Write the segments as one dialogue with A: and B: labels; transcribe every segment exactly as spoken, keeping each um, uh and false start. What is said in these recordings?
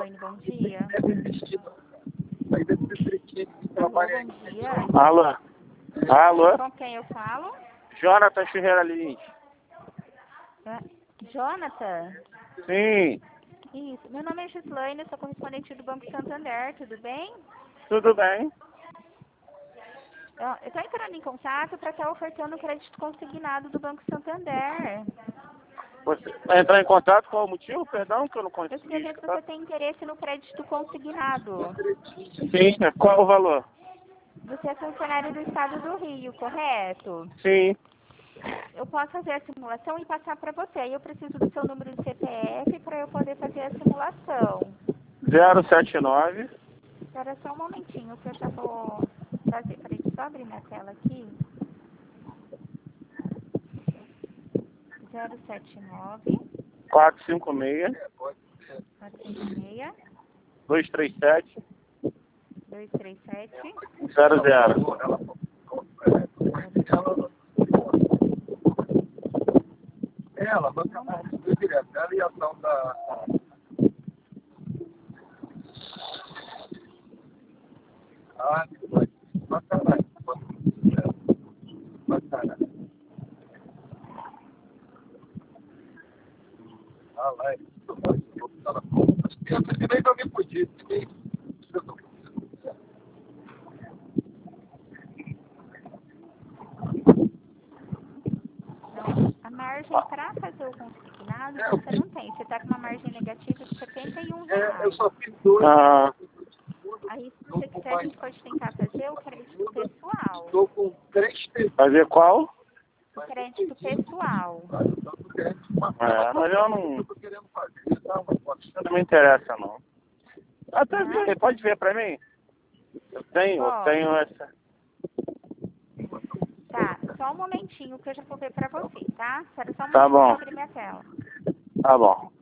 A: Gislaine, bom dia. Alô, bom dia.
B: Alô? Alô?
A: Com quem eu falo?
B: Jonathan Ferreira Lins.
A: Ah, Jonathan?
B: Sim,
A: Isso. Meu nome é Gislaine, eu sou correspondente do Banco Santander, tudo bem?
B: tudo bem?
A: Eu eu estou entrando em contato para estar ofertando o crédito consignado do Banco Santander.
B: Você vai entrar em contato, qual o motivo? Perdão, que eu não
A: Eu queria
B: consegui
A: ver se
B: escutar.
A: você tem interesse no crédito consignado.
B: Sim, qual o valor?
A: Você é funcionário do Estado do Rio, correto?
B: Sim,
A: Eu posso fazer a simulação e passar para você. Aí eu preciso do seu número de C P F para eu poder fazer a simulação.
B: zero sete nove.
A: Espera só um momentinho que eu já vou fazer. Peraí, deixa eu só abrir minha tela aqui. zero sete nove,
B: quatro cinco seis.
A: quatro cinco seis,
B: dois três sete.
A: dois três sete.
B: zero zero.
C: Ela, banca mais direto, ela e a ação da. Ah, bacana. Bacana. Ah, lá, eu nem que alguém podia, ninguém.
A: Não, a margem para fazer o consignado você não tem. Você está com uma margem negativa de setenta e um
C: É, eu
A: reais.
C: só fiz dois.
B: Ah,
A: Aí, se você quiser, a gente pode tentar fazer o crédito pessoal.
C: Estou com três T Vs.
B: fazer qual?
A: O crédito pessoal.
B: É, mas eu não,
C: Eu tô querendo fazer, tá? Uma foto.
B: não me interessa, não. Até
A: Ah.
B: ver, pode ver pra mim? Eu tenho, eu
A: Ó.
B: tenho essa.
A: Tá, só um momentinho que eu já vou ver pra você, tá? Espera só um
B: Tá
A: momentinho
B: bom.
A: que eu abrir minha tela.
B: Tá bom.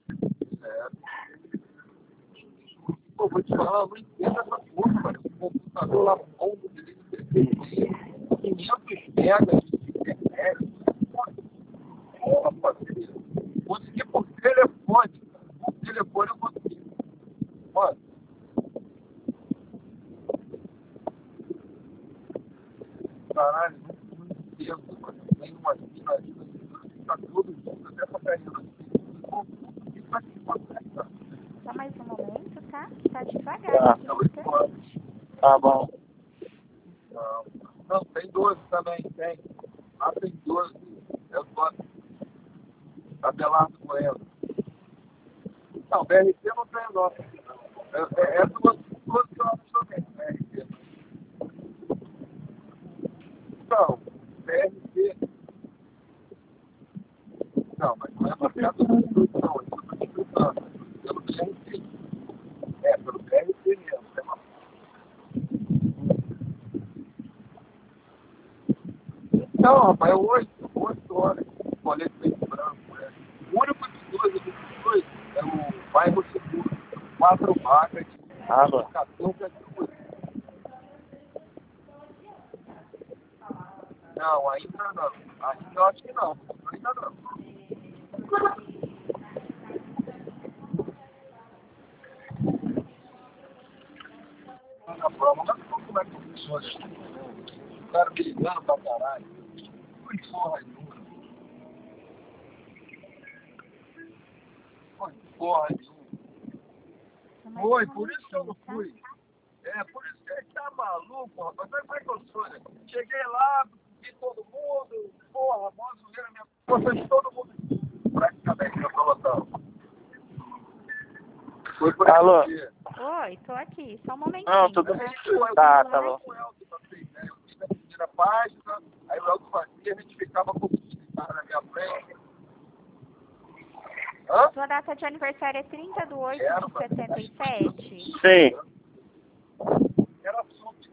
C: Pô, vou te falar, eu não entendo essa porra, mano. O computador lá bom, quinhentos megas de internet. Porra, parceiro. Consegui por telefone. Por telefone eu consegui. Mano. Caralho, não entendo, mano. Tem uma mina ali, tá todo mundo, até essa perna.
A: Só mais um momento, tá? Tá devagar
B: Tá.
A: aqui na internet.
B: Tá bom.
C: Não, não, tem doze também, tem. Lá tem doze. Eu tô tabelado com ela. Não, B R T não tem não. É, é, é duas, duas horas também, B R T. Não, B R T. Não, mas não é marcado no instituto, não. Isso eu estou te explicando. Pelo B R T. É, pelo B R T mesmo. É uma... Não, rapaz, é oito, oito horas. Colete preto e branco. É. O único de dois, o de dois, é o bairro seguro. Quatro vagas,
B: Água.
C: quatorze é duas. Não, ainda não. Ainda eu acho que não. Ainda não. Na prova, mas como é que funciona? O cara me ligando pra caralho. Não porra nenhuma. Foi porra nenhuma. Foi, por isso que eu não fui. É, por isso que ele tá maluco, rapaz. Sabe como é que eu sou, né? Cheguei lá, vi todo mundo, porra, mó zoeira minha. Vocês todo mundo praticamente na promoção. Foi por
B: Alô?
C: esse dia.
A: Oi, tô aqui. Só um momentinho.
B: Não, tudo
C: A
B: bem.
C: gente foi, eu
B: Tá,
C: fui
B: tá
C: lá
B: bom.
C: com o Elton, pra vocês, né? Eu fiz a primeira página, aí o Elton fazia, a gente ficava com o que estava na minha frente. Hã?
A: Sua data de aniversário é trinta de oito de setenta e sete?
B: Sim.
C: Era assunto.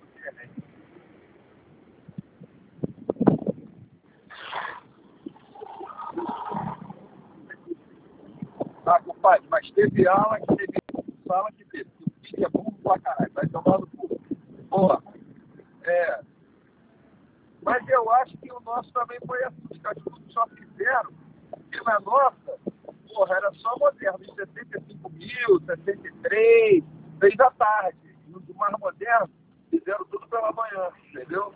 C: Tá, compadre, mas teve aula que teve sala que teve. O filho é burro pra caralho, vai tomar no cu. Porra. É. Mas eu acho que o nosso também foi assim, que as coisas só fizeram, porque na nossa, porra, era só moderno, de setenta e cinco mil, sessenta e três, seis da tarde. E os mais modernos fizeram tudo pela manhã, entendeu?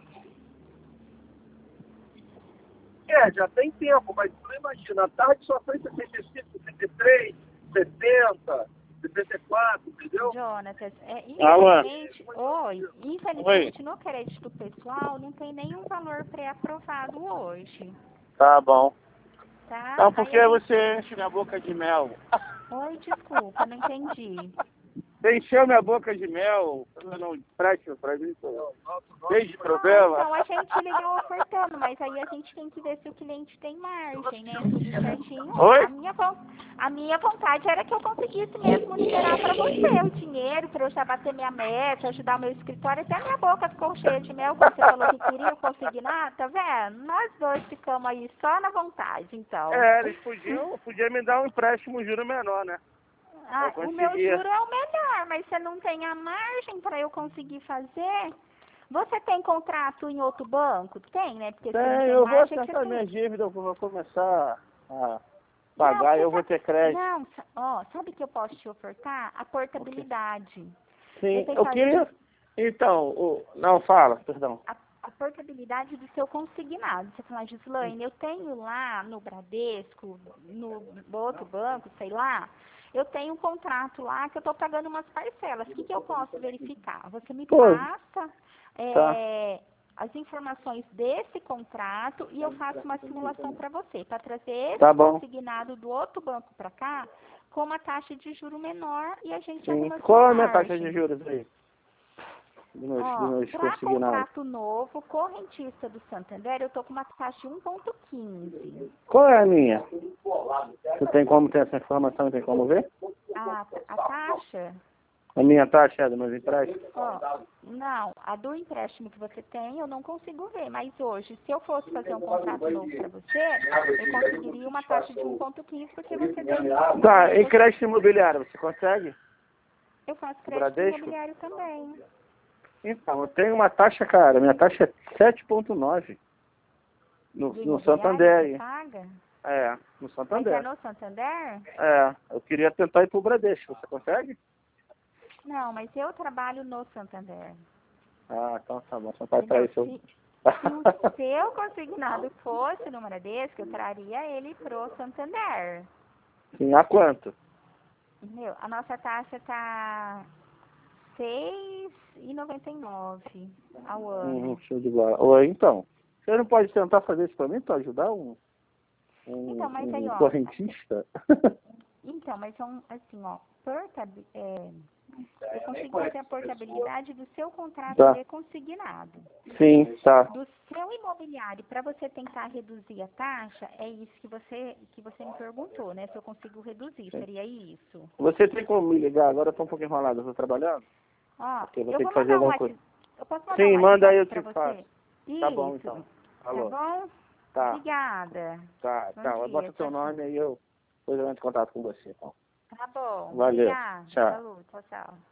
C: É, já tem tempo, mas tu não imagina, a tarde só foi sessenta e cinco, sessenta e três, setenta, setenta e quatro, entendeu?
A: Jonatas, é,
B: Alô?
A: infelizmente, oi, infelizmente no crédito pessoal não tem nenhum valor pré-aprovado hoje,
B: Tá bom.
A: tá?
B: Então por
A: Aí
B: que
A: a gente...
B: você enche minha boca de mel?
A: Oi, desculpa, não entendi.
B: Você encheu minha boca de mel, eu não presta pra mim, pô. Tem de
A: Ah,
B: problema?
A: então a gente ligou ofertando, mas aí a gente tem que ver se o cliente tem margem, né? Tudo certinho.
B: Oi?
A: A minha, von- a minha vontade era que eu conseguisse mesmo liberar para você o dinheiro, para eu já bater minha meta, ajudar o meu escritório. Até a minha boca ficou cheia de mel quando você falou que queria, eu consegui nada, tá vendo? Nós dois ficamos aí só na vontade, então.
B: É, eles podiam, podiam me dar um empréstimo juro menor, né?
A: Ah,
B: Eu
A: o meu
B: conseguia.
A: juro é o melhor, mas você não tem a margem para eu conseguir fazer? Você tem contrato em outro banco? Tem, né? Porque se não
B: Tem,
A: tem
B: eu vou
A: margem, você
B: acertar
A: tem.
B: minhas dívidas, eu vou começar a
A: Não,
B: pagar e
A: você
B: eu vou
A: sabe-
B: ter crédito.
A: Não, sa- ó, sabe o que eu posso te ofertar? A portabilidade.
B: Sim,
A: Você
B: eu
A: faz
B: queria... Então, o... não, fala, perdão.
A: a, a portabilidade do seu consignado. Você fala, Gislaine, eu tenho lá no Bradesco, no outro banco, sei lá, eu tenho um contrato lá que eu estou pagando umas parcelas. O que, que eu posso verificar? Você me
B: Pô,
A: passa
B: tá.
A: é, as informações desse contrato e eu faço uma simulação para você, para trazer esse
B: Tá bom.
A: consignado do outro banco para cá com uma taxa de juro menor e a gente
B: Sim.
A: arruma
B: Qual
A: sua
B: é a minha taxa
A: margem.
B: de juros aí? Dos meus, dos
A: Ó,
B: meus
A: para
B: consignados.
A: contrato novo, correntista do Santander, eu tô com uma taxa de um ponto quinze.
B: Qual é a minha? Você tem como ter essa informação, tem como ver?
A: A, a taxa,
B: A minha taxa é dos meus empréstimos?
A: ó, não, a do empréstimo que você tem eu não consigo ver, mas hoje, se eu fosse fazer um contrato novo para você, eu conseguiria uma taxa de um ponto quinze porque você tem...
B: Tá, em crédito imobiliário, você consegue?
A: Eu faço crédito
B: Bradesco?
A: imobiliário também.
B: Então, eu tenho uma taxa, cara, minha taxa é sete ponto nove no,
A: Do
B: no
A: imobiliário
B: Santander
A: você
B: aí.
A: paga?
B: É, no
A: Mas é
B: Santander.
A: no Santander?
B: É, eu queria tentar ir pro Bradesco, você consegue?
A: Não, mas eu trabalho no Santander.
B: Ah, então tá bom, só para
A: Entendeu?
B: trair seu...
A: Se, se o seu consignado fosse no Bradesco, eu traria ele pro Santander.
B: Sim, a quanto?
A: Entendeu? A nossa taxa tá seis reais e noventa e nove centavos ao ano.
B: Hum, show de bola. Oi, então, você não pode tentar fazer isso pra mim, pra ajudar um, um,
A: Então, mas aí,
B: um
A: ó.
B: correntista?
A: Então, mas são assim, ó. Portabi, é, eu consigo fazer a portabilidade do seu contrato
B: Tá.
A: de consignado.
B: Sim, tá.
A: Do seu imobiliário, para você tentar reduzir a taxa, é isso que você, que você me perguntou, né? Se eu consigo reduzir, seria isso?
B: Você tem como me ligar? Agora eu tô um pouco enrolado, eu tô trabalhando.
A: Ó,
B: Porque eu vou
A: eu
B: ter
A: vou
B: que fazer
A: mandar um
B: alguma
A: WhatsApp.
B: coisa.
A: Eu posso mandar
B: Sim,
A: um
B: manda aí,
A: WhatsApp
B: eu
A: para
B: te faço.
A: você? Isso.
B: Tá bom, então.
A: Tá
B: Alô.
A: bom?
B: Tá,
A: Obrigada.
B: tá,
A: Bom
B: tá.
A: dia,
B: Bota o teu
A: tchau, tchau.
B: nome aí, eu depois eu entro em contato com você. Então.
A: Tá bom.
B: Valeu.
A: Obrigada.
B: Tchau.
A: Falou, tchau, tchau.